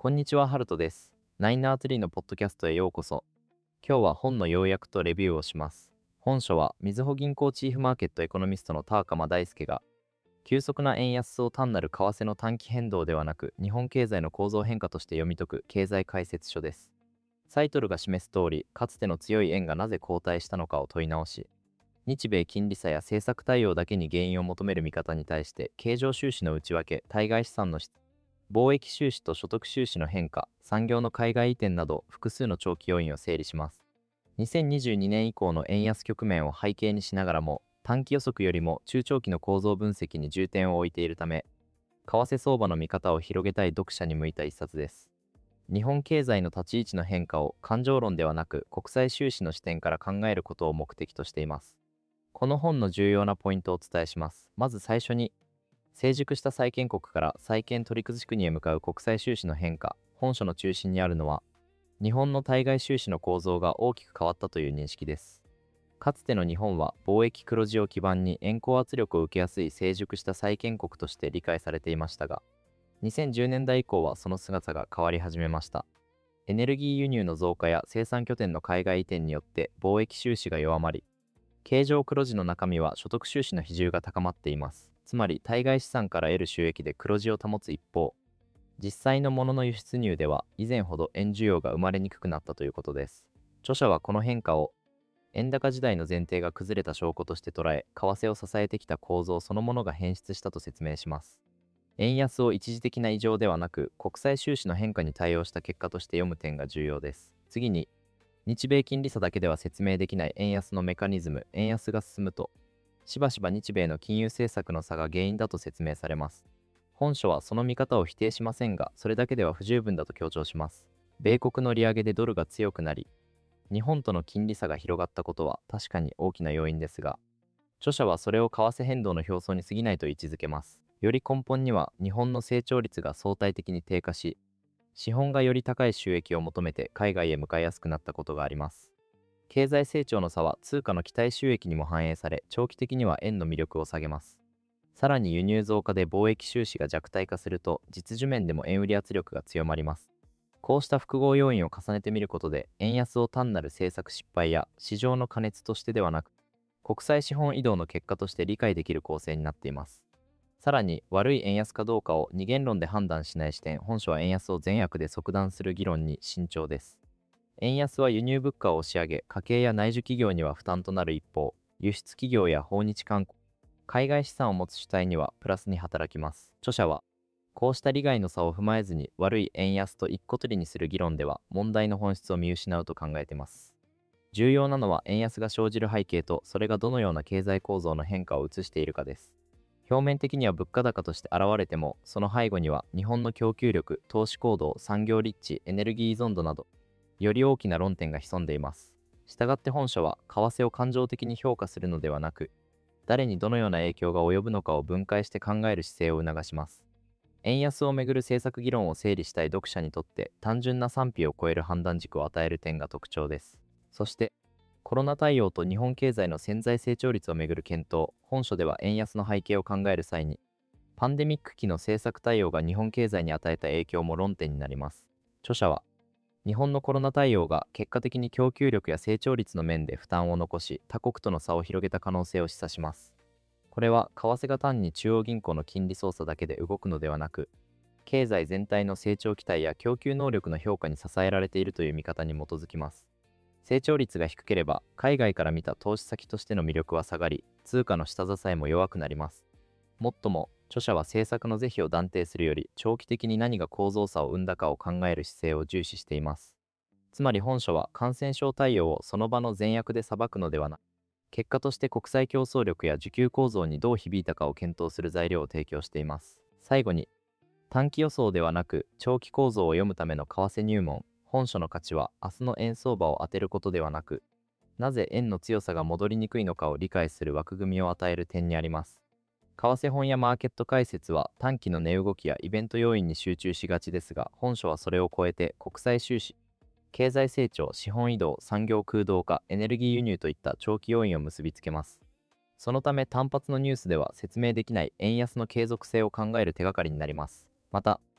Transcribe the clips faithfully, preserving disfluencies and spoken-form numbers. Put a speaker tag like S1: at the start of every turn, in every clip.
S1: こんにちは、ハルトです。ナインアーツリーのポッドキャストへようこそ。今日は本の要約とレビューをします。本書は、みずほ銀行チーフマーケットエコノミストの田鎌大輔が、急速な円安を単なる為替の短期変動ではなく、日本経済の構造変化として読み解く経済解説書です。タイトルが示す通り、かつての強い円がなぜ後退したのかを問い直し、日米金利差や政策対応だけに原因を求める見方に対して、経常収支の内訳、対外資産の質、貿易収支と所得収支の変化、産業の海外移転など複数の長期要因を整理します。にせんにじゅうにねん以降の円安局面を背景にしながらも、短期予測よりも中長期の構造分析に重点を置いているため、為替相場の見方を広げたい読者に向いた一冊です。日本経済の立ち位置の変化を感情論ではなく国際収支の視点から考えることを目的としています。この本の重要なポイントをお伝えします。まず最初に、成熟した債権国から債権取り崩し国へ向かう国際収支の変化。本書の中心にあるのは、日本の対外収支の構造が大きく変わったという認識です。かつての日本は貿易黒字を基盤に円高圧力を受けやすい成熟した債権国として理解されていましたが、にせんじゅうねんだい以降はその姿が変わり始めました。エネルギー輸入の増加や生産拠点の海外移転によって貿易収支が弱まり、経常黒字の中身は所得収支の比重が高まっています。つまり対外資産から得る収益で黒字を保つ一方、実際のものの輸出入では以前ほど円需要が生まれにくくなったということです。著者はこの変化を円高時代の前提が崩れた証拠として捉え、為替を支えてきた構造そのものが変質したと説明します。円安を一時的な異常ではなく、国際収支の変化に対応した結果として読む点が重要です。次に、日米金利差だけでは説明できない円安のメカニズム、円安が進むと、しばしば日米の金融政策の差が原因だと説明されます。本書はその見方を否定しませんが、それだけでは不十分だと強調します。米国の利上げでドルが強くなり、日本との金利差が広がったことは確かに大きな要因ですが、著者はそれを為替変動の表層に過ぎないと位置づけます。より根本には日本の成長率が相対的に低下し、資本がより高い収益を求めて海外へ向かいやすくなったことがあります。経済成長の差は通貨の期待収益にも反映され、長期的には円の魅力を下げます。さらに輸入増加で貿易収支が弱体化すると、実需面でも円売り圧力が強まります。こうした複合要因を重ねてみることで、円安を単なる政策失敗や市場の過熱としてではなく、国際資本移動の結果として理解できる構成になっています。さらに、悪い円安かどうかを二元論で判断しない視点、本書は円安を善悪で即断する議論に慎重です。円安は輸入物価を押し上げ、家計や内需企業には負担となる一方、輸出企業や訪日観光、海外資産を持つ主体にはプラスに働きます。著者は、こうした利害の差を踏まえずに悪い円安と一個取りにする議論では問題の本質を見失うと考えています。重要なのは円安が生じる背景と、それがどのような経済構造の変化を映しているかです。表面的には物価高として現れても、その背後には日本の供給力、投資行動、産業立地、エネルギー依存度など、より大きな論点が潜んでいます。したがって本書は、為替を感情的に評価するのではなく、誰にどのような影響が及ぶのかを分解して考える姿勢を促します。円安をめぐる政策議論を整理したい読者にとって、単純な賛否を超える判断軸を与える点が特徴です。そして、コロナ対応と日本経済の潜在成長率をめぐる検討。本書では円安の背景を考える際に、パンデミック期の政策対応が日本経済に与えた影響も論点になります。著者は、日本のコロナ対応が結果的に供給力や成長率の面で負担を残し、他国との差を広げた可能性を示唆します。これは、為替が単に中央銀行の金利操作だけで動くのではなく、経済全体の成長期待や供給能力の評価に支えられているという見方に基づきます。成長率が低ければ、海外から見た投資先としての魅力は下がり、通貨の下支えも弱くなります。もっとも、著者は政策の是非を断定するより、長期的に何が構造差を生んだかを考える姿勢を重視しています。つまり本書は、感染症対応をその場の善悪で裁くのではなく、結果として国際競争力や需給構造にどう響いたかを検討する材料を提供しています。最後に、短期予想ではなく、長期構造を読むための為替入門。本書の価値は明日の円相場を当てることではなく、なぜ円の強さが戻りにくいのかを理解する枠組みを与える点にあります。為替本やマーケット解説は短期の値動きやイベント要因に集中しがちですが、本書はそれを超えて国際収支、経済成長、資本移動、産業空洞化、エネルギー輸入といった長期要因を結びつけます。そのため単発のニュースでは説明できない円安の継続性を考える手がかりになります。また、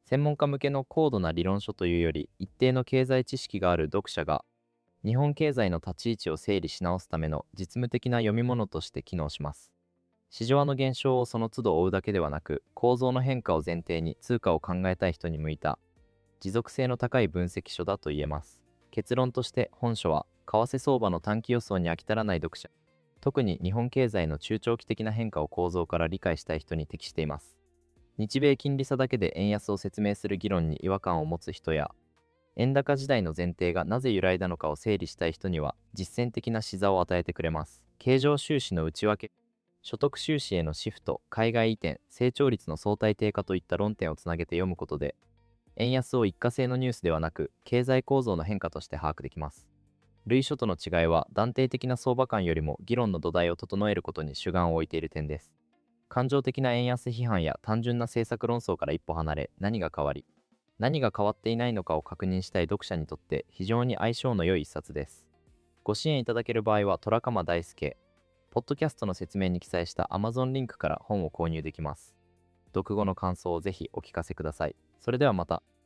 S1: 専門家向けの高度な理論書というより、一定の経済知識がある読者が日本経済の立ち位置を整理し直すための実務的な読み物として機能します。市場の現象をその都度追うだけではなく、構造の変化を前提に通貨を考えたい人に向いた持続性の高い分析書だと言えます。結論として本書は、為替相場の短期予想に飽き足らない読者、特に日本経済の中長期的な変化を構造から理解したい人に適しています。日米金利差だけで円安を説明する議論に違和感を持つ人や、円高時代の前提がなぜ揺らいだのかを整理したい人には実践的な視座を与えてくれます。経常収支の内訳、所得収支へのシフト、海外移転、成長率の相対低下といった論点をつなげて読むことで、円安を一過性のニュースではなく、経済構造の変化として把握できます。類書との違いは、断定的な相場感よりも議論の土台を整えることに主眼を置いている点です。感情的な円安批判や単純な政策論争から一歩離れ、何が変わり、何が変わっていないのかを確認したい読者にとって非常に相性の良い一冊です。ご支援いただける場合は、虎鎌大輔、ポッドキャストの説明に記載した Amazon リンクから本を購入できます。読後の感想をぜひお聞かせください。それではまた。